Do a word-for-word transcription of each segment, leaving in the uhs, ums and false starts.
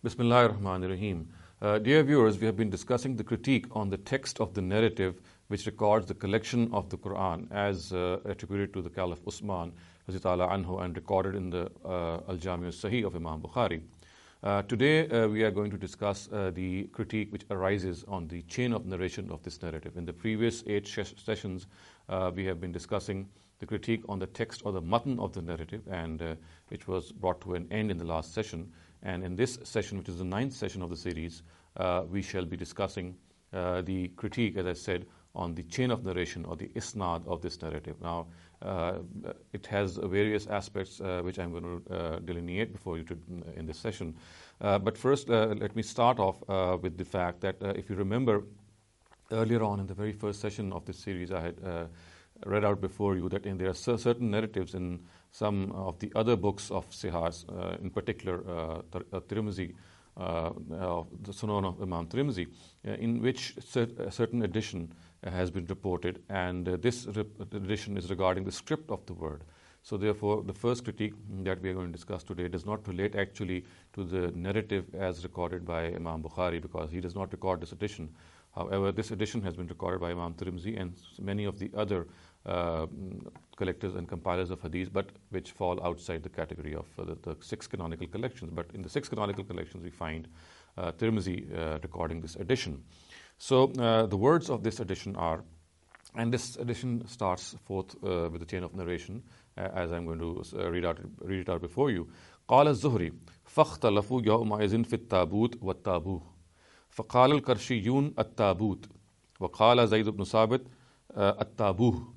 Bismillahir Rahmanir Rahim. Uh, dear viewers, we have been discussing the critique on the text of the narrative which records the collection of the Quran as uh, attributed to the Caliph Usman anhu and recorded in the uh, Al-Jami' al-Sahih of Imam Bukhari. Uh, today uh, we are going to discuss uh, the critique which arises on the chain of narration of this narrative. In the previous eight sh- sessions, uh, we have been discussing the critique on the text or the matan of the narrative, and uh, which was brought to an end in the last session. And in this session, which is the ninth session of the series, uh, we shall be discussing uh, the critique, as I said, on the chain of narration or the isnad of this narrative. Now, uh, it has various aspects uh, which I'm going to uh, delineate before you to, in this session. Uh, but first, uh, let me start off uh, with the fact that uh, if you remember, earlier on in the very first session of this series, I had uh, read out before you that in, there are certain narratives in some of the other books of Sihahs, uh, in particular uh, Tirmizi, uh, uh, the Sunan of Imam Tirmizi, uh, in which cert- a certain edition uh, has been reported, and uh, this rep- edition is regarding the script of the word. So therefore, the first critique that we are going to discuss today does not relate actually to the narrative as recorded by Imam Bukhari, because he does not record this edition. However, this edition has been recorded by Imam Tirmizi and many of the other uh, collectors and compilers of hadith, but which fall outside the category of uh, the, the six canonical collections. But in the six canonical collections, we find uh, Tirmizi uh, recording this edition. So uh, the words of this edition are, and this edition starts forth uh, with the chain of narration, uh, as I'm going to uh, read out read it out before you. قال الزهري فاختلفوا يومئذ في التابوت والتابوه فقال الكرشيون التابوت وقال زيد بن ثابت التابوه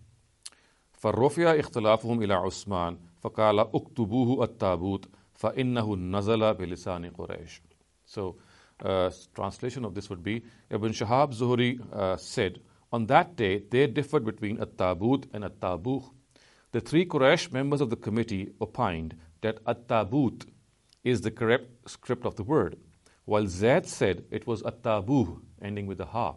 فرفع اختلافهم إلى عثمان فقال اكتبوه التابوت فإنه نزل بلسان قريش. So, uh, translation of this would be, Ibn Shahab Zuhri uh, said, on that day they differed between at-tabut and at-tabuh. The three Quraysh members of the committee opined that at-tabut is the correct script of the word, while Zayd said it was at-tabuh, ending with a ha.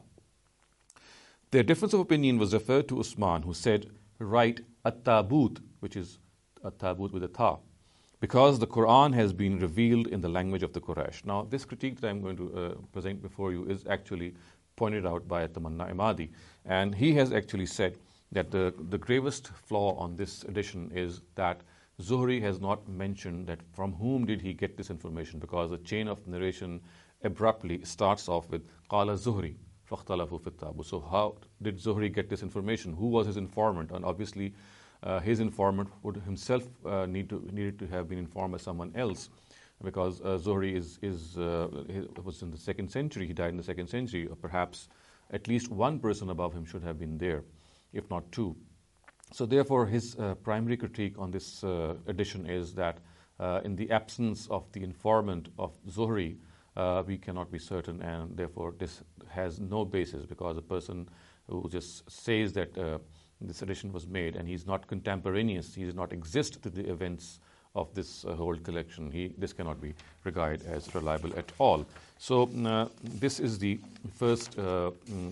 Their difference of opinion was referred to Usman, who said, write at-tabut, which is at-tabut with a ta, because the Quran has been revealed in the language of the Quraysh. Now, this critique that I'm going to uh, present before you is actually pointed out by Tamanna Imadi, and he has actually said that the, the gravest flaw on this edition is that Zuhri has not mentioned that from whom did he get this information, because the chain of narration abruptly starts off with Qala Zuhri فاختلفوا في التابوت. So how did Zuhri get this information? Who was his informant? And obviously uh, his informant would himself uh, need to needed to have been informed by someone else, because uh, Zuhri is, is uh, was in the second century, he died in the second century, or perhaps at least one person above him should have been there, if not two. So therefore, his uh, primary critique on this uh, edition is that uh, in the absence of the informant of Zuhri, uh, we cannot be certain, and therefore this has no basis, because a person who just says that uh, this edition was made and he's not contemporaneous, he does not exist to the events of this uh, whole collection, he this cannot be regarded as reliable at all. So uh, this is the first uh, mm,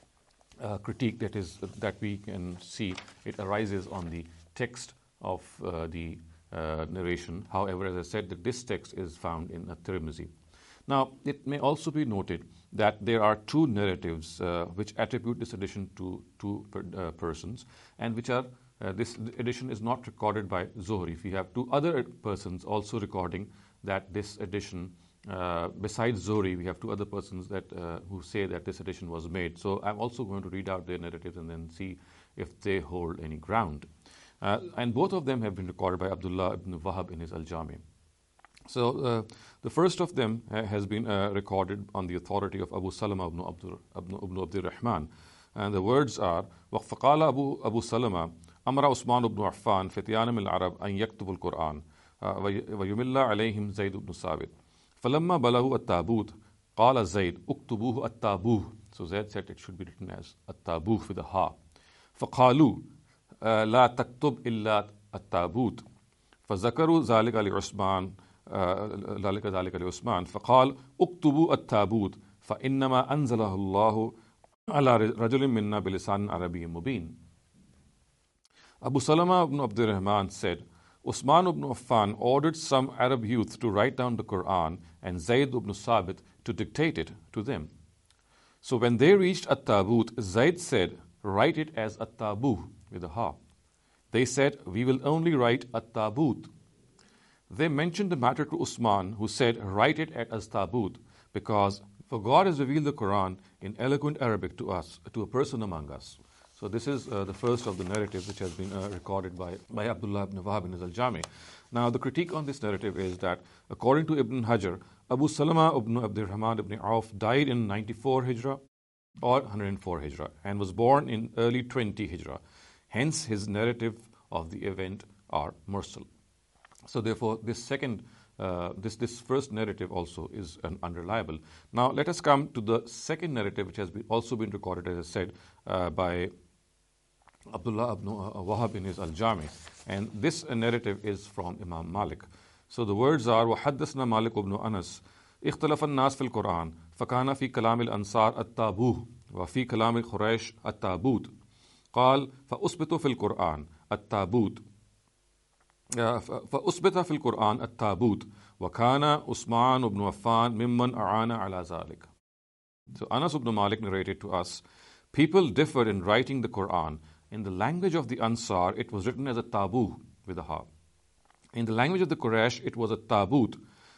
Uh, critique that is uh, that we can see. It arises on the text of uh, the uh, narration. However, as I said, that this text is found in Tirmizi. Now, it may also be noted that there are two narratives uh, which attribute this edition to two per, uh, persons, and which are uh, this edition is not recorded by Zuhri. We have two other persons also recording that this edition. Uh, besides Zuhri, we have two other persons that uh, who say that this edition was made. So I'm also going to read out their narratives and then see if they hold any ground. Uh, and both of them have been recorded by Abdullah ibn Wahab in his Al-Jami. So uh, the first of them uh, has been uh, recorded on the authority of Abu Salama ibn Abdur, ibn Abdur Rahman. And the words are, وَفَقَالَ أبو, أبو سلمة أمر عثمان بن عفان فتيان من العرب أن يكتبوا القرآن ويمل عليهم زيد بن ثابت فلما بلغوا التابوت قال زيد اكتبوه التابوه. So Zayd said it should be written as التابوه with a ha. فقالوا لا تكتب إلا التابوت فذكروا ذلك لعثمان ذلك ذلك لعثمان فقال اكتبوا التابوت فإنما أنزله الله على رجل منا بلسان عربي مبين. Abu Salama ibn Abdur Rahman said, Usman ibn Affan ordered some Arab youth to write down the Quran and Zayd ibn Sabit to dictate it to them. So when they reached At-Tabut, Zayd said, write it as At-Tabu with a ha. They said, we will only write At-Tabut. They mentioned the matter to Usman, who said, write it as Tabut, because for God has revealed the Quran in eloquent Arabic to us, to a person among us. So this is uh, the first of the narratives which has been uh, recorded by, by Abdullah ibn Wahab in his Al-Jami. Now the critique on this narrative is that according to Ibn Hajar, Abu Salama ibn Abdurrahman ibn Auf died in ninety-four Hijrah or one hundred four Hijrah and was born in early twenty Hijrah. Hence his narrative of the event are mursal. So therefore this second Uh, this, this first narrative also is an unreliable. Now let us come to the second narrative, which has been also been recorded, as I said, uh, by Abdullah ibn Wahab in his Al-Jami. And this uh, narrative is from Imam Malik. So the words are, وَحَدَّثْنَا مالك بن أنس اختلف الناس في القرآن فكان في كلام الأنصار التابوه وفي كلام القريش التابوت قال فأثبت في القرآن التابوت فأثبت في القرآن التابوت وكان عثمان بن عفان ممن أعان على ذلك. So Anas ibn Malik narrated to us, people differed in writing the Quran. In the language of the Ansar, it was written as a tabu with a ha. In the language of the Quraysh, it was a tabut.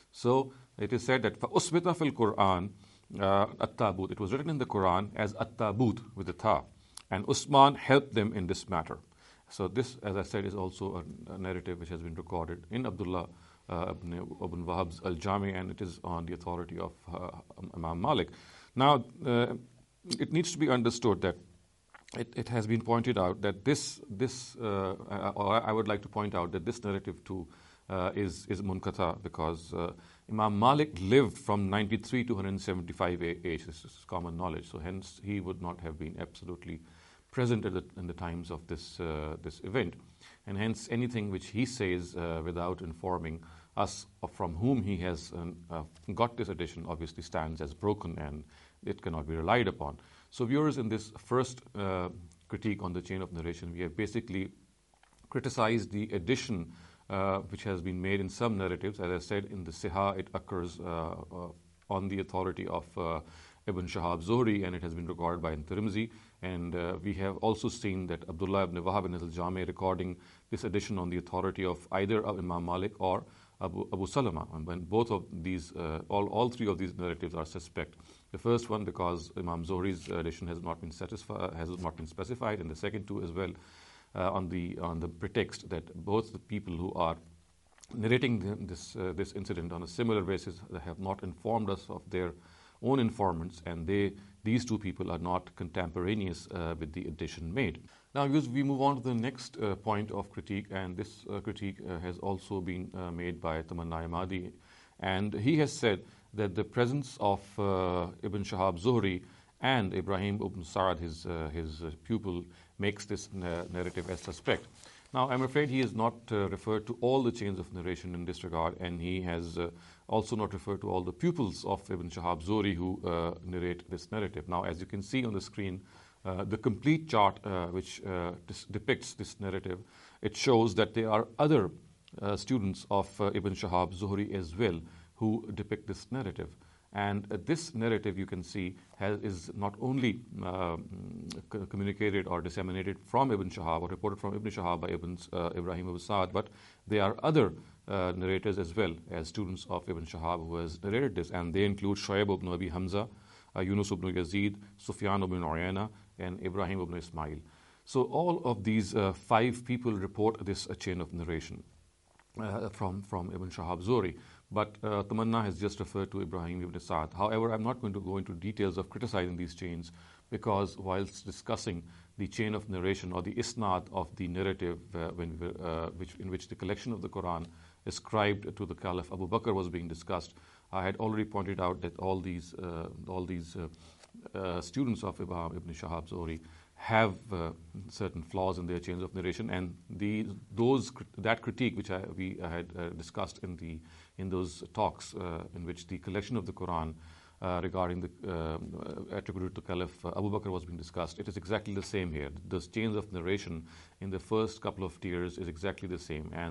So it is said that فَأُثْبِتَ فِي الْقُرْآنِ التابوت. It was written in the Quran as at-tabut with a ta. And Usman helped them in this matter. So this, as I said, is also a, a narrative which has been recorded in Abdullah uh, ibn, ibn Wahab's Al-Jami, and it is on the authority of uh, Imam Malik. Now, uh, it needs to be understood that it, it has been pointed out that this, this uh, or I would like to point out that this narrative too uh, is, is munkata, because uh, Imam Malik lived from ninety-three to one hundred seventy-five age. This is common knowledge. So hence, he would not have been absolutely present at the, in the times of this uh, this event, and hence anything which he says uh, without informing us of from whom he has um, uh, got this edition obviously stands as broken, and it cannot be relied upon. So viewers, in this first uh, critique on the chain of narration, we have basically criticized the addition uh, which has been made in some narratives. As I said, in the Sihah it occurs uh, uh, on the authority of uh, Ibn Shahab Zuhri, and it has been recorded by Tirmidhi. And uh, we have also seen that Abdullah ibn Wahab in Al-Jami recording this edition on the authority of either Imam Malik or Abu, Abu Salama. And when both of these, uh, all, all three of these narratives are suspect. The first one because Imam Zuhri's edition has not been satisfied, has not been specified, and the second two as well uh, on the on the pretext that both the people who are narrating this uh, this incident on a similar basis have not informed us of their own informants, and they these two people are not contemporaneous uh, with the addition made. Now, as we move on to the next uh, point of critique, and this uh, critique uh, has also been uh, made by Tamanna Ahmadi, and he has said that the presence of uh, Ibn Shahab Zuhri and Ibrahim ibn Sa'ad, his, uh, his uh, pupil, makes this na- narrative as suspect. Now, I'm afraid he has not uh, referred to all the chains of narration in this regard, and he has uh, also not referred to all the pupils of Ibn Shahab Zuhri who uh, narrate this narrative. Now, as you can see on the screen, uh, the complete chart uh, which uh, dis- depicts this narrative, it shows that there are other uh, students of uh, Ibn Shahab Zuhri as well who depict this narrative. And uh, this narrative, you can see, has, is not only uh, c- communicated or disseminated from Ibn Shahab or reported from Ibn Shahab by Ibn, uh, Ibrahim ibn Sa'ad, but there are other uh, narrators as well as students of Ibn Shahab who has narrated this, and they include Shu'aib ibn Abi Hamza, uh, Yunus ibn Yazid, Sufyan ibn Uyayna, and Ibrahim ibn Ismail. So all of these uh, five people report this uh, chain of narration uh, from, from Ibn Shahab Zuhri. But uh, Tamanna has just referred to Ibrahim ibn Sa'ad. However, I'm not going to go into details of criticizing these chains, because whilst discussing the chain of narration or the isnad of the narrative uh, when we, uh, which, in which the collection of the Quran ascribed to the Caliph Abu Bakr was being discussed, I had already pointed out that all these, uh, all these uh, uh, students of Imam Ibn Shahab Zuhri have uh, certain flaws in their chains of narration, and the those that critique which I, we had uh, discussed in the in those talks uh, in which the collection of the Quran uh, regarding the uh, attributed to Caliph uh, Abu Bakr was being discussed, it is exactly the same here. The chains of narration in the first couple of tiers is exactly the same, and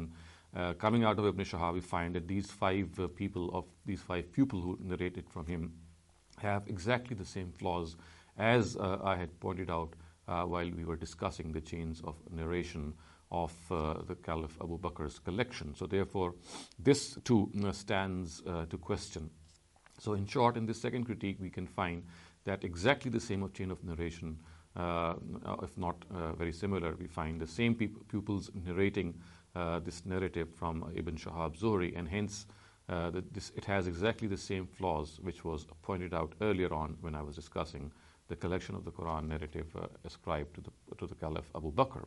uh, coming out of Ibn Shihab, we find that these five uh, people of these five people who narrated from him have exactly the same flaws as uh, I had pointed out uh, while we were discussing the chains of narration of uh, the Caliph Abu Bakr's collection. So therefore, this too uh, stands uh, to question. So in short, in this second critique, we can find that exactly the same of chain of narration, uh, if not uh, very similar, we find the same peop- pupils narrating uh, this narrative from Ibn Shihab Zuhri, and hence uh, that this, it has exactly the same flaws which was pointed out earlier on when I was discussing the collection of the Quran narrative uh, ascribed to the, to the Caliph Abu Bakr.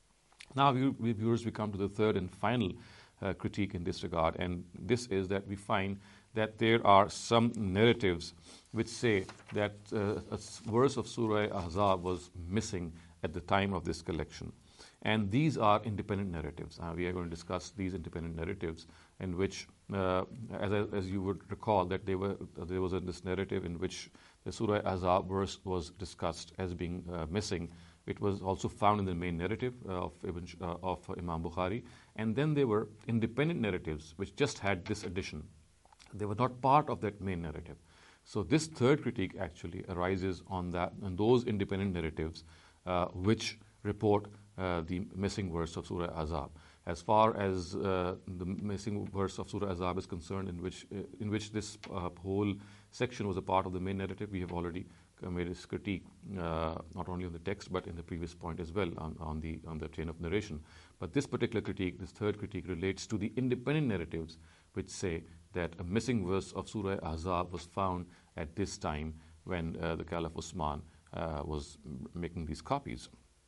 Now, we, we viewers, we come to the third and final uh, critique in this regard, and this is that we find that there are some narratives which say that uh, a verse of Surah Ahzab was missing at the time of this collection. And these are independent narratives. Uh, we are going to discuss these independent narratives in which, uh, as, as you would recall, that they were, uh, there was a, this narrative in which the Surah Ahzab verse was discussed as being uh, missing. It was also found in the main narrative uh, of, Ibn, uh, of Imam Bukhari. And then there were independent narratives which just had this addition. They were not part of that main narrative. So this third critique actually arises on that, on those independent narratives uh, which report uh, the missing verse of Surah Ahzab. As far as uh, the missing verse of Surah Ahzab is concerned, in which uh, in which this uh, whole section was a part of the main narrative, we have already made this critique uh, not only on the text but in the previous point as well on, on the on the chain of narration. But this particular critique, this third critique, relates to the independent narratives which say that a missing verse of Surah Ahzab was found at this time when uh, the Caliph Usman uh, was making these copies.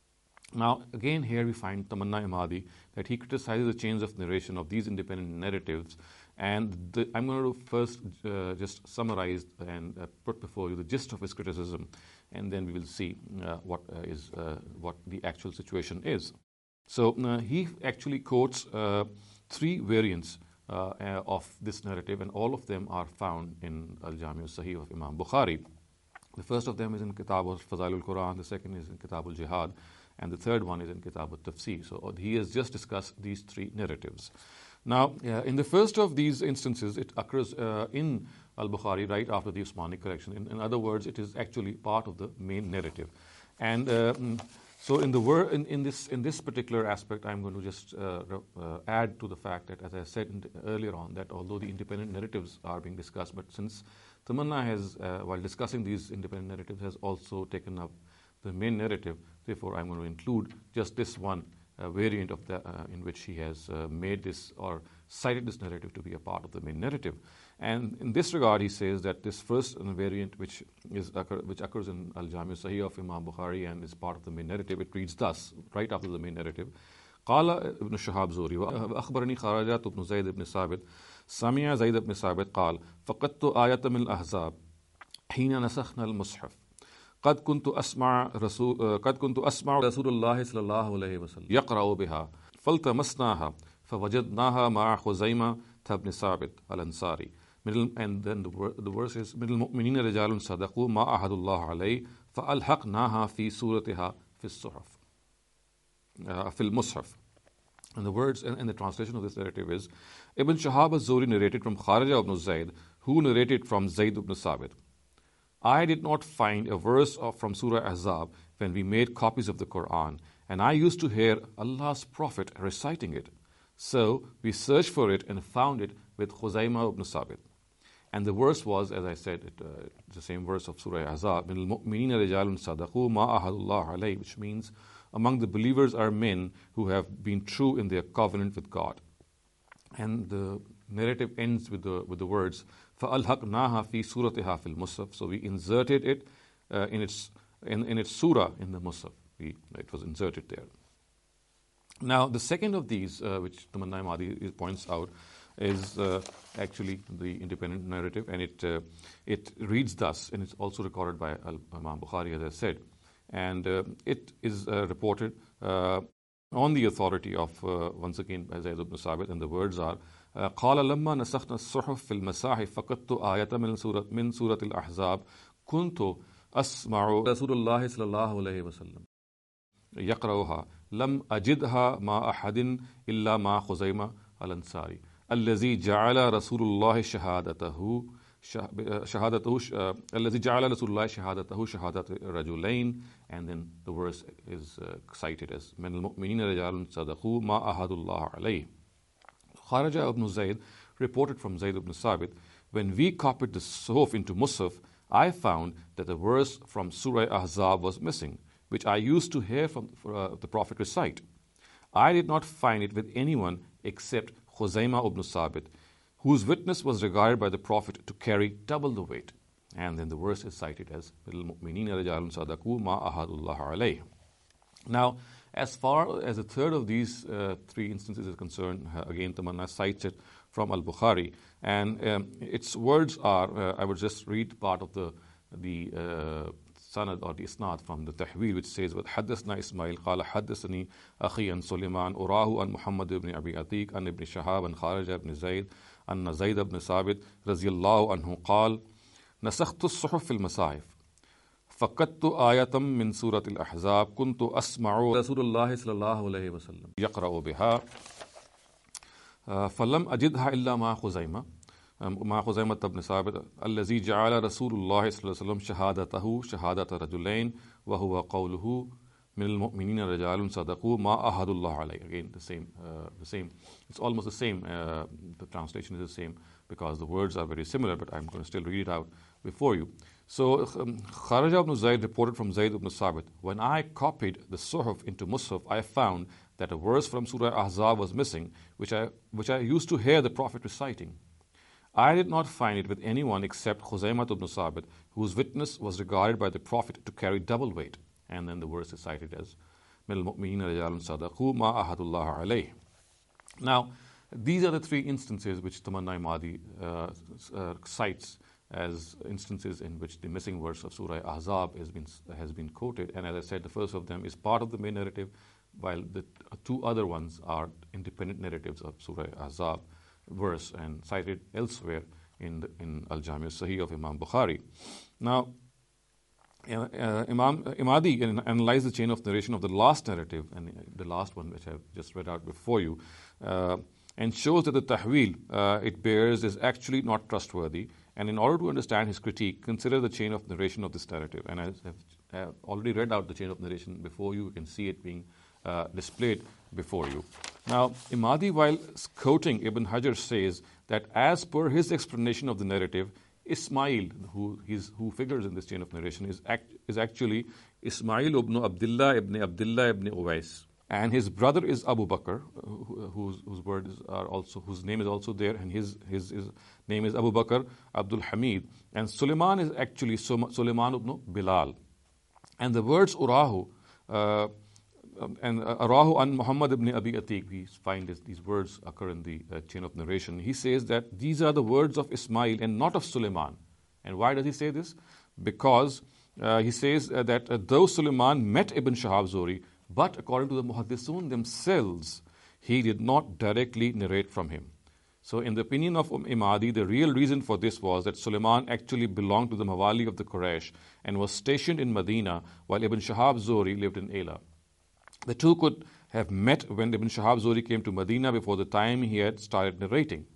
Now, again, here we find Tamanna Imadi that he criticizes the chains of narration of these independent narratives. And the, I'm going to first uh, just summarize and uh, put before you the gist of his criticism, and then we will see uh, what uh, is uh, what the actual situation is. So uh, he actually quotes uh, three variants uh, uh, of this narrative, and all of them are found in Al-Jami' al-Sahih of Imam Bukhari. The first of them is in Kitab al-Fazail al-Quran, the second is in Kitab al-Jihad, and the third one is in Kitab al-Tafsir. So he has just discussed these three narratives. Now, uh, in the first of these instances, it occurs uh, in Al-Bukhari right after the Usmani collection. In, in other words, it is actually part of the main narrative. And uh, so in the wor- in, in this in this particular aspect, I'm going to just uh, uh, add to the fact that, as I said in the, earlier on, that although the independent narratives are being discussed, but since Tamanna has, uh, while discussing these independent narratives, has also taken up the main narrative, therefore I'm going to include just this one Uh, variant of the, uh, in which he has uh, made this or cited this narrative to be a part of the main narrative. And in this regard, he says that this first uh, variant, which is occur, which occurs in Al-Jami' al-Sahih of Imam Bukhari and is part of the main narrative, it reads thus, right after the main narrative: قال ابن شهاب زهري وأخبرني خارجة بن زيد بن ثابت سمع زيد بن ثابت قال فقدت آية من الأحزاب حين نسخنا المصحف قد كنت أسمع رسول قد كنت أسمع رسول الله صلى الله عليه وسلم يقرأ بها فالتمسناها فوجدناها مع خزيمة بن ثابت الأنصاري. And then the, the verse is من المؤمنين رجال صدقوا ما عهد الله عليه فألحقناها في سورتها في الصحف uh, في المصحف. And the words and, and the translation of this narrative is: Ibn Shihab az-Zuhri narrated from Kharija ibn Zayd, who narrated from Zayd ibn Thabit. I did not find a verse of, from Surah Ahzab when we made copies of the Quran, and I used to hear Allah's Prophet reciting it. So we searched for it and found it with Khuzaymah ibn Thabit. And the verse was, as I said, it, uh, the same verse of Surah Ahzab, مِنَ الْمُؤْمِنِينَ رِجَالٌ صَدَقُوا مَا أَحَدُ اللَّهِ عَلَيْهِ, which means among the believers are men who have been true in their covenant with God. And the narrative ends with the with the words فَأَلْحَقْنَاهَا فِي سُورَتِهَا فِي الْمُصْحَفِ. So we inserted it uh, in its in, in its surah in the Mus'haf. We, it was inserted there. Now, the second of these, uh, which Tamanna Imadi points out, is uh, actually the independent narrative, and it uh, it reads thus, and it's also recorded by Imam Bukhari, as I said, and uh, it is uh, reported uh, on the authority of uh, once again Zayd ibn Thabit, and the words are: قال لما نسخنا الصحف في المصاحف فقدت آية من سورة من سورة الأحزاب كنت أسمع رسول الله صلى الله عليه وسلم يقرأها لم أجدها مع أحد إلا مع خزيمة al-Ansari. الذي جعل رسول الله شهادته شهادته الذي جعل رسول الله شهادته شهادة رجلين, and then the verse is uh, cited as من المؤمنين رجال صدقوا ما عاهدوا الله عليه. Kharaja ibn Zayd reported from Zayd ibn Sabit, when we copied the Suhuf into Musaf, I found that the verse from Surah Ahzab was missing, which I used to hear from uh, the Prophet recite. I did not find it with anyone except Khuzaymah ibn Sabit, whose witness was regarded by the Prophet to carry double the weight. And then the verse is cited as الْمُؤْمِنِينَ رِجَالٌ صَدَقُوا مَا أَحَدُ اللَّهَ عَلَيْهِ. Now, as far as the third of these uh, three instances is concerned, uh, again, Tamanna cites it from Al-Bukhari, and um, its words are, uh, I would just read part of the the uh, sanad or the isnad from the tahweel, which says, حدثنا إسماعيل قال حدثني أخي عن سليمان أراه عن محمد بن أبي عتيق عن ابن شهاب عن خارج بن زيد أن زيد بن ثابت رضي الله عنه قال نسخت الصحف في المصاحف فقدت آية من سورة الأحزاب كنت أسمع رسول الله صلى الله عليه وسلم يقرأ بها فلم أجدها إلا مع خزيمة مع خزيمة بن ثابت الذي جعل رسول الله صلى الله عليه وسلم شهادته شهادة رجلين وهو قوله من المؤمنين رجال صدقوا ما عاهدوا الله عليه. Again, the same, uh, the same. It's almost the same. Uh, the translation is the same because the words are very similar, but I'm going to still read it out before you. So, um, Kharaja ibn Zayd reported from Zayd ibn Sabit, when I copied the Suhuf into Musaf, I found that a verse from Surah Ahzab was missing, which I, which I used to hear the Prophet reciting. I did not find it with anyone except Khuzaymah ibn Sabit, whose witness was regarded by the Prophet to carry double weight. And then the verse is cited as مِنَ الْمُؤْمِنِينَ رِجَالٌ صَدَقُوا مَا عَاهَدُوا اللَّهَ عَلَيْهِ. Now, these are the three instances which Tamanna Imadi uh, uh, cites as instances in which the missing verse of Surah Ahzab has been, has been quoted. And as I said, the first of them is part of the main narrative, while the two other ones are independent narratives of Surah Ahzab verse and cited elsewhere in, the, in Al-Jami' Sahih of Imam Bukhari. Now, uh, uh, Imam uh, Imadi analyzed the chain of narration of the last narrative, and the last one which I've just read out before you, uh, and shows that the tahweel uh, it bears is actually not trustworthy. And in order to understand his critique, consider the chain of narration of this narrative. And I have already read out the chain of narration before you. You can see it being uh, displayed before you. Now, Imadi, while quoting Ibn Hajar, says that as per his explanation of the narrative, Ismail, who, his, who figures in this chain of narration, is, act, is actually Ismail ibn Abdullah ibn Abdullah ibn Uwais. And his brother is Abu Bakr, whose, whose words are also, whose name is also there, and his, his, his name is Abu Bakr Abdul Hamid. And Suleiman is actually Suleiman ibn Bilal. And the words Urahu, uh, and uh, Arahu and Muhammad ibn Abi Atiq, we find this, these words occur in the uh, chain of narration. He says that these are the words of Ismail and not of Suleiman. And why does he say this? Because uh, he says uh, that uh, though Suleiman met Ibn Shahab Zuhri, but according to the Muhaddisun themselves, he did not directly narrate from him. So in the opinion of Imadi, the real reason for this was that Suleiman actually belonged to the Mawali of the Quraysh and was stationed in Medina while Ibn Shahab Zuhri lived in Ayla. The two could have met when Ibn Shahab Zuhri came to Medina before the time he had started narrating.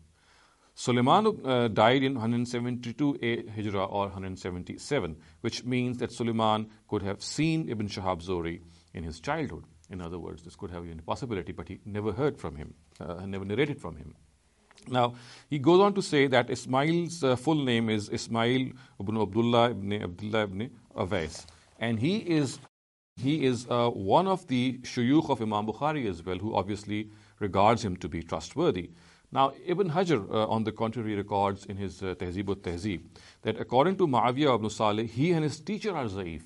Suleiman uh, died in one seventy-two Hijrah or one seventy-seven, which means that Suleiman could have seen Ibn Shahab Zuhri in his childhood. In other words, this could have been a possibility, but he never heard from him, uh, never narrated from him. Now, he goes on to say that Ismail's uh, full name is Ismail ibn Abdullah ibn Abdullah ibn Awais, and he is he is uh, one of the shuyukh of Imam Bukhari as well, who obviously regards him to be trustworthy. Now, Ibn Hajar, uh, on the contrary, records in his uh, Tehzeeb al-Tehzeeb that according to Muawiyah ibn Salih, he and his teacher are Zaif.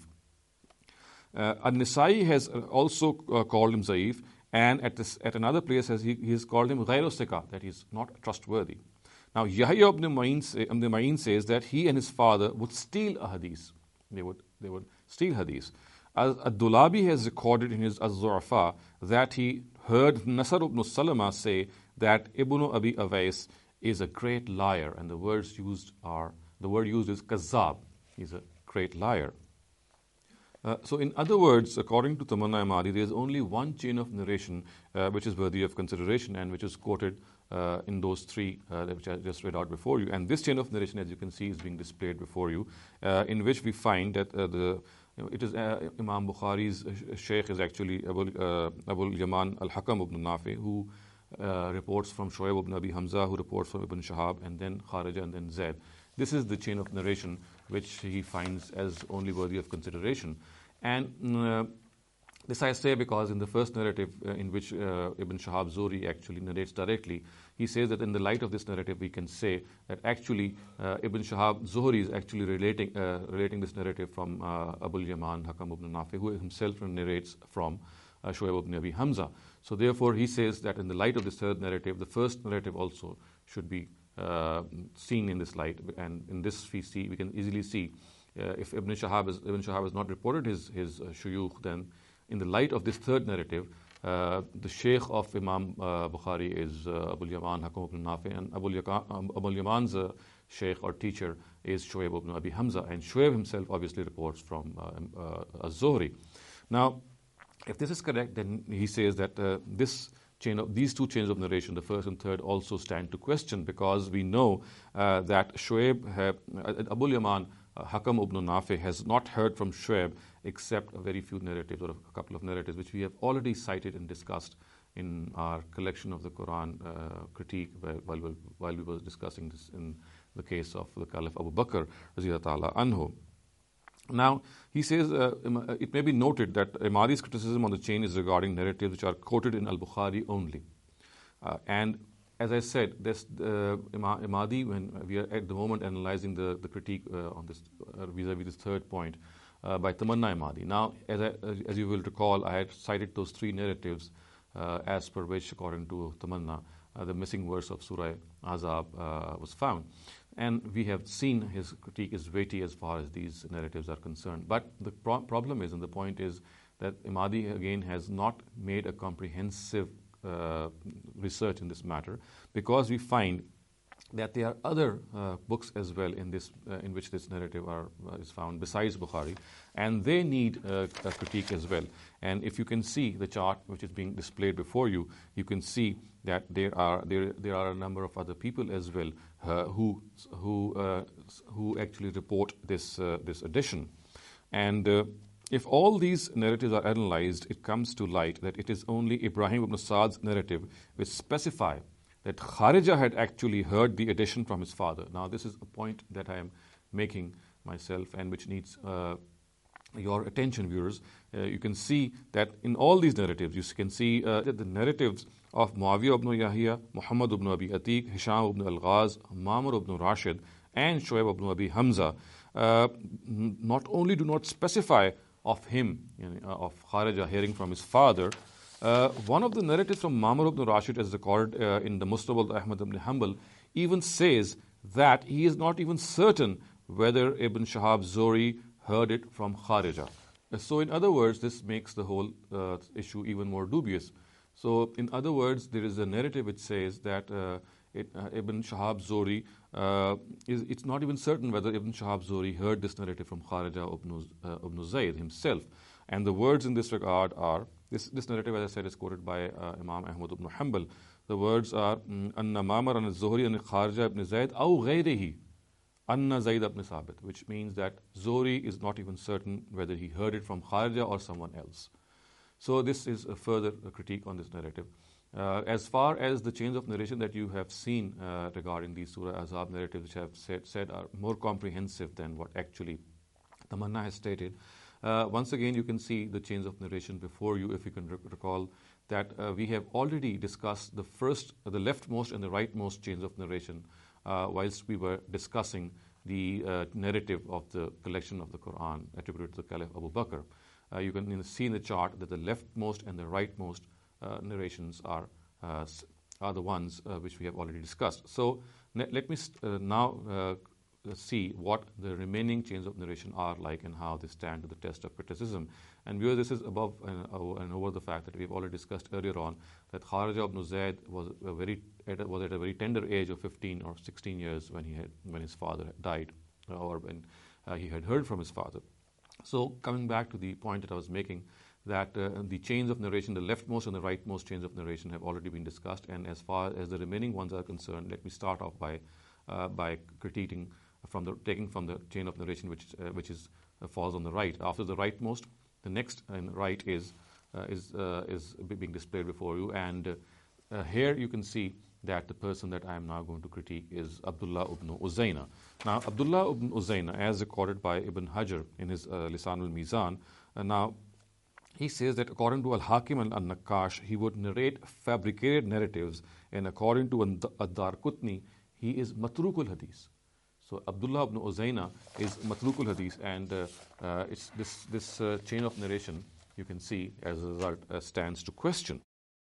Uh, An-Nisai has also uh, called him Zaif, and at, this, at another place has he, he has called him Ghayru Sika, that he is not trustworthy. Now, Yahya ibn Ma'in, say, ibn Ma'in says that he and his father would steal a hadith. They would, they would steal hadith. Ad-Dulabi has recorded in his Az-Zu'afa that he heard Nasr ibn Salama say that Ibn Abi Awais is a great liar, and the words used are, the word used is Kazzab. He's a great liar. Uh, so in other words, according to Tamanna Imadi, there is only one chain of narration uh, which is worthy of consideration and which is quoted uh, in those three uh, which I just read out before you. And this chain of narration, as you can see, is being displayed before you, uh, in which we find that uh, the you know, it is uh, Imam Bukhari's uh, Shaykh is actually Abu uh, Abul Yaman al-Hakam ibn Nafi, who uh, reports from Shoaib ibn Abi Hamza, who reports from Ibn Shahab, and then Kharija, and then Zayd. This is the chain of narration which he finds as only worthy of consideration. And uh, this I say because in the first narrative uh, in which uh, Ibn Shahab Zuhri actually narrates directly, he says that in the light of this narrative we can say that actually uh, Ibn Shahab Zuhri is actually relating uh, relating this narrative from uh, Abul Yaman Hakam ibn Nafi, who himself narrates from uh, Shoaib ibn Abi Hamza. So therefore he says that in the light of this third narrative, the first narrative also should be uh, seen in this light. And in this we see, we can easily see uh, if Ibn Shahab, is, Ibn Shahab has not reported his, his uh, shuyukh, then in the light of this third narrative, uh, the Shaykh of Imam uh, Bukhari is uh, Abul Yaman Hakam ibn Nafi, and Abul, Yaka, um, Abul Yaman's uh, Shaykh or teacher is Shoaib ibn Abi Hamza, and Shoaib himself obviously reports from uh, uh, Az-Zuhri. Now, if this is correct, then he says that uh, this chain of, these two chains of narration, the first and third, also stand to question, because we know uh, that Shoaib, have, uh, Abul Yaman uh, Hakam ibn Nafi has not heard from Shoaib except a very few narratives, or a couple of narratives, which we have already cited and discussed in our collection of the Quran uh, critique while, while, while we were discussing this in the case of the Caliph Abu Bakr Radiyallahu Ta'ala Anhu. Now, he says, uh, it may be noted that Imadi's criticism on the chain is regarding narratives which are quoted in Al-Bukhari only. Uh, and as I said, this uh, Imadi, when we are at the moment analyzing the, the critique uh, on this uh, vis-a-vis this third point uh, by Tamanna Imadi. Now, as, I, as you will recall, I had cited those three narratives uh, as per which, according to Tamanna, uh, the missing verse of Surah Azab uh, was found. And we have seen his critique is weighty as far as these narratives are concerned. But the pro- problem is, and the point is, that Imadi again has not made a comprehensive uh, research in this matter, because we find that there are other uh, books as well in this, uh, in which this narrative are, uh, is found besides Bukhari, and they need uh, a critique as well. And if you can see the chart which is being displayed before you, you can see that there are there there are a number of other people as well uh, who who uh, who actually report this uh, this addition. And uh, if all these narratives are analyzed, it comes to light that it is only Ibrahim ibn Sa'd's narrative which specify that Kharija had actually heard the addition from his father. Now, this is a point that I am making myself, and which needs uh, your attention, viewers. Uh, you can see that in all these narratives, you can see uh, that the narratives of Muawiyah ibn Yahya, Muhammad ibn Abi Atiq, Hisham ibn al-Ghaz, Mamur ibn Rashid, and Shoaib ibn Abi Hamza uh, not only do not specify of him, you know, of Kharija hearing from his father. Uh, one of the narratives from Mamur ibn Rashid, as recorded uh, in the Musnad Ahmad ibn Hanbal, even says that he is not even certain whether Ibn Shahab Zuhri heard it from Kharija. Uh, so in other words, this makes the whole uh, issue even more dubious. So in other words, there is a narrative which says that uh, it, uh, Ibn Shahab Zuhri, uh, is, it's not even certain whether Ibn Shahab Zuhri heard this narrative from Kharija ibn, uh, ibn Zayd himself. And the words in this regard are, this, this narrative, as I said, is quoted by uh, Imam Ahmad ibn Hanbal. The words are, Anna Mamar an Zuhri an Kharija ibn Zayd aw ghayrihi Anna Zayd ibn Sabit, which means that Zuhri is not even certain whether he heard it from Kharija or someone else. So this is a further critique on this narrative. Uh, as far as the chains of narration that you have seen uh, regarding these Surah Azab narratives, which I have said, said are more comprehensive than what actually Tamanna has stated, uh, once again you can see the chains of narration before you, if you can rec- recall that uh, we have already discussed the first, uh, the leftmost and the rightmost chains of narration uh, whilst we were discussing the uh, narrative of the collection of the Quran attributed to the Caliph Abu Bakr. Uh, you can you know, see in the chart that the leftmost and the rightmost uh, narrations are uh, are the ones uh, which we have already discussed. So ne- let me st- uh, now uh, see what the remaining chains of narration are like and how they stand to the test of criticism. And viewer, this is above and, uh, and over the fact that we have already discussed earlier on that Kharija ibn Zayd was a very at a, was at a very tender age of fifteen or sixteen years when he had when his father had died, uh, or when uh, he had heard from his father. So coming back to the point that I was making, that uh, the chains of narration, the leftmost and the rightmost chains of narration, have already been discussed. And as far as the remaining ones are concerned, let me start off by uh, by critiquing from the taking from the chain of narration which uh, which is uh, falls on the right. After the rightmost, the next and right is uh, is uh, is being displayed before you, and uh, uh, here you can see that the person that I am now going to critique is Abdullah ibn Uzayna. Now, Abdullah ibn Uzayna, as recorded by Ibn Hajar in his uh, Lisan al-Mizan, uh, now he says that according to Al-Hakim and Al-Naqash, he would narrate fabricated narratives, and according to Ad-Darqutni, he is Matruk al-Hadith. So Abdullah ibn Uzayna is Matruk al-Hadith, and uh, uh, it's this, this uh, chain of narration, you can see, as a result, uh, stands to question.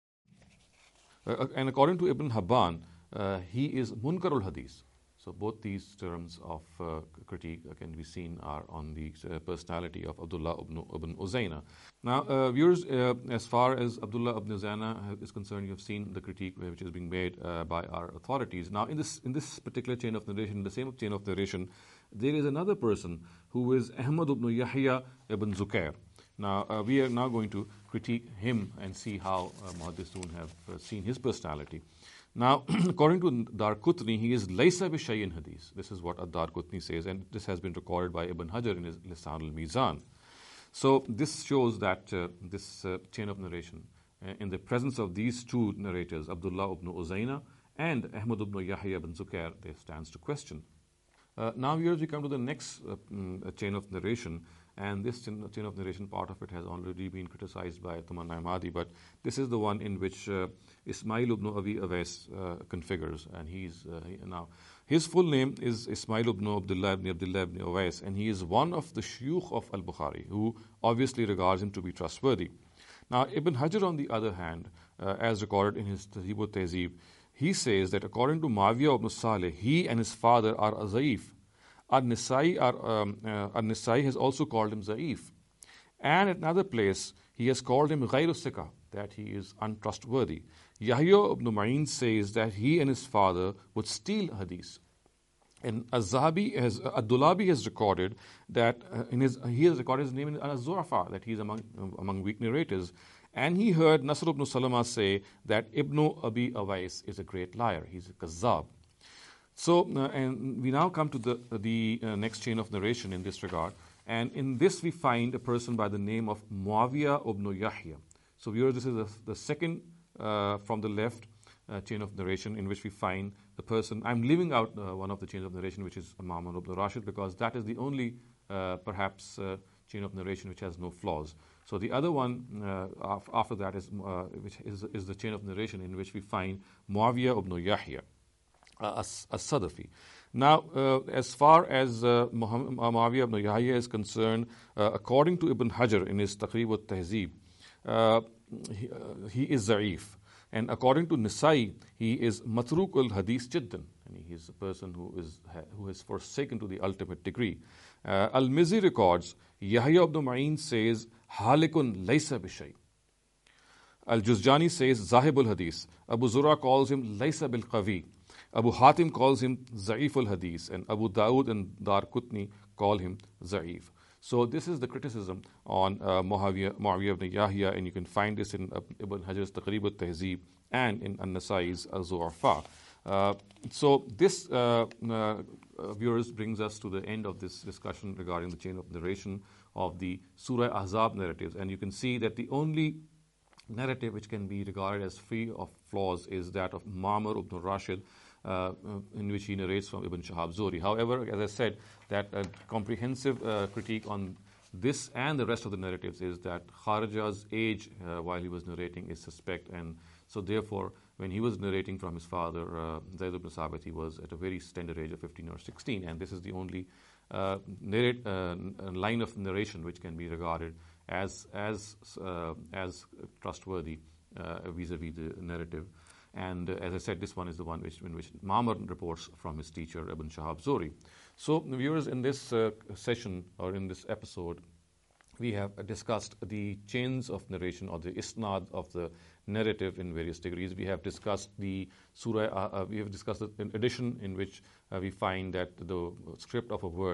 Uh, and according to Ibn Habban, uh, he is Munkarul Hadith. So both these terms of uh, critique uh, can be seen are on the uh, personality of Abdullah ibn, ibn Uzayna. Now, uh, viewers, uh, as far as Abdullah ibn Uzayna is concerned, you have seen the critique which is being made uh, by our authorities. Now, in this in this particular chain of narration, the same chain of narration, there is another person who is Ahmad ibn Yahya ibn Zukair. Now, uh, we are now going to critique him and see how uh, Muhaddithun have uh, seen his personality. Now, according to Darqutni, he is Laysa bi Shay'in Hadith. This is what Darqutni says, and this has been recorded by Ibn Hajar in his Lisan al-Mizan. So, this shows that uh, this uh, chain of narration, uh, in the presence of these two narrators, Abdullah ibn Uzayna and Ahmad ibn Yahya ibn Zukair, they stands to question. Uh, now, viewers, we come to the next uh, mm, chain of narration, and this chain of narration, part of it has already been criticized by Tamanna Ahmadi, but this is the one in which uh, Ismail ibn Abi Awais uh, configures, and he's uh, he, now his full name is Ismail ibn Abdullah ibn Abdullah ibn Awais, and he is one of the shuyukh of Al-Bukhari, who obviously regards him to be trustworthy. Now, Ibn Hajar, on the other hand, uh, as recorded in his Tahzib al-Tahzib, he says that according to Mawiyah ibn Saleh, he and his father are Zaif. An-Nisai um, uh, An-Nisai has also called him Zaif. And at another place, he has called him Ghayru Sikah, that he is untrustworthy. Yahya ibn Ma'in says that he and his father would steal hadith. And Az-Zahabi has, uh, Ad-Dulabi has recorded that uh, in his, he has recorded his name in Al-Zurafa, that he is among, uh, among weak narrators. And he heard Nasr ibn Salama say that Ibn Abi Awais is a great liar. He's a kazzab. So, uh, and we now come to the, the uh, next chain of narration in this regard. And in this we find a person by the name of Muawiyah ibn Yahya. So, viewers, this is the, the second uh, from the left uh, chain of narration in which we find the person. I'm leaving out uh, one of the chains of narration, which is Ma'mar ibn Rashid, because that is the only uh, perhaps uh, chain of narration which has no flaws. So the other one uh, after that is uh, which is, is the chain of narration in which we find Muawiyah ibn Yahya uh, as-Sadafi. Now, uh, as far as uh, Muawiyah ibn Yahya is concerned, uh, according to Ibn Hajar in his Taqrib al-Tahzib, uh, he, uh, he is Za'if. And according to Nisai, he is Matruk al-Hadith Jiddan. And he is a person who is who has forsaken to the ultimate degree. Uh, Al-Mizzi records, Yahya ibn Ma'in says, Halikun laysa bishay. Al-Juzjani says, Zahib al-Hadith. Abu Zura calls him laysa bil-Qavi. Abu Hatim calls him Za'if al-Hadith. And Abu Dawood and Darqutni call him Za'if. So this is the criticism on uh, Muawiyah, Muawiyah ibn Yahya, and you can find this in uh, Ibn Hajar's Taqrib al-Tahzib and in An-Nasai's Al-Zu'afa. Uh, so this, uh, uh, viewers, brings us to the end of this discussion regarding the chain of narration of the Surah Ahzab narratives. And you can see that the only narrative which can be regarded as free of flaws is that of Ma'mar ibn Rashid, Uh, in which he narrates from Ibn Shahab Zuhri. However, as I said, that a comprehensive uh, critique on this and the rest of the narratives is that Kharija's age uh, while he was narrating is suspect, and so therefore, when he was narrating from his father, uh, Zayd ibn Sabit, he was at a very tender age of fifteen or sixteen, and this is the only uh, narrate, uh, line of narration which can be regarded as as uh, as trustworthy uh, vis-a-vis the narrative. And uh, as I said, this one is the one which, in which Ma'mar reports from his teacher, Ibn Shahab Zuhri. So, viewers, in this uh, session or in this episode, we have discussed the chains of narration or the isnad of the narrative in various degrees. We have discussed the surah, uh, uh, we have discussed an addition in which uh, we find that the script of a word,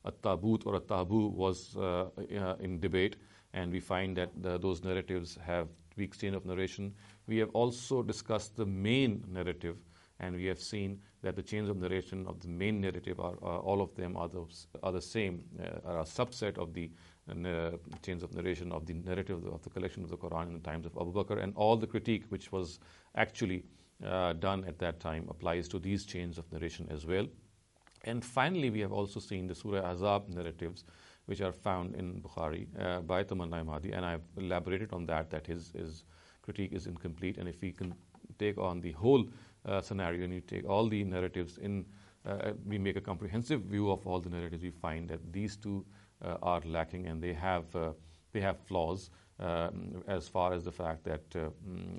a taboot or a taboo was uh, uh, in debate, and we find that the, those narratives have weak chain of narration. We have also discussed the main narrative, and we have seen that the chains of narration of the main narrative are uh, all of them are the, are the same, uh, are a subset of the uh, chains of narration of the narrative of the, of the collection of the Quran in the times of Abu Bakr, and all the critique which was actually uh, done at that time applies to these chains of narration as well. And finally, we have also seen the Surah Azab narratives, which are found in Bukhari uh, by Tamanna Mahdi, and I've elaborated on that, that his, his critique is incomplete. And if we can take on the whole uh, scenario and you take all the narratives in, uh, we make a comprehensive view of all the narratives, we find that these two uh, are lacking, and they have, uh, they have flaws um, as far as the fact that uh,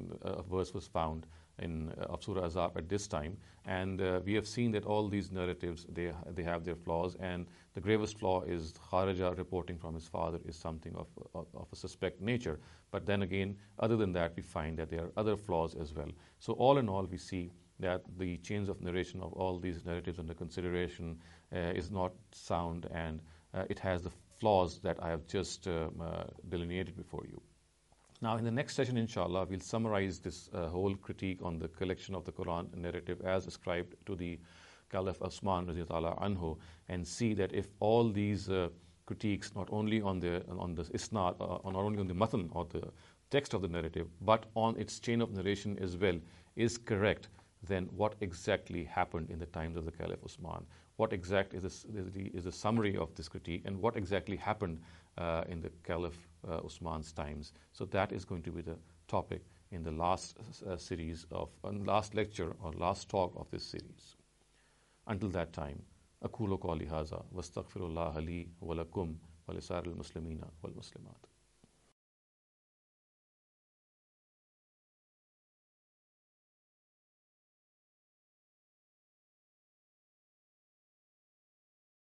a verse was found in uh, of Surah Azab at this time, and uh, we have seen that all these narratives, they they have their flaws, and the gravest flaw is Kharija reporting from his father is something of, of, of a suspect nature. But then again, other than that, we find that there are other flaws as well. So all in all, we see that the chains of narration of all these narratives under consideration uh, is not sound, and uh, it has the flaws that I have just uh, uh, delineated before you. Now, in the next session, inshallah, we'll summarize this uh, whole critique on the collection of the Quran narrative as ascribed to the Caliph Osman radiyallahu anhu, and see that if all these uh, critiques, not only on the on the isnad, uh, not only on the matan or the text of the narrative, but on its chain of narration as well, is correct, then what exactly happened in the times of the Caliph Osman? What exact is, this, is, the, is the summary of this critique, and what exactly happened uh, in the Caliph uh, Osman's times? So that is going to be the topic in the last uh, series of, uh, last lecture or last talk of this series. Until that time, أقول قولي هذا واستغفر الله لي ولكم ولسائر المسلمين والمسلمات.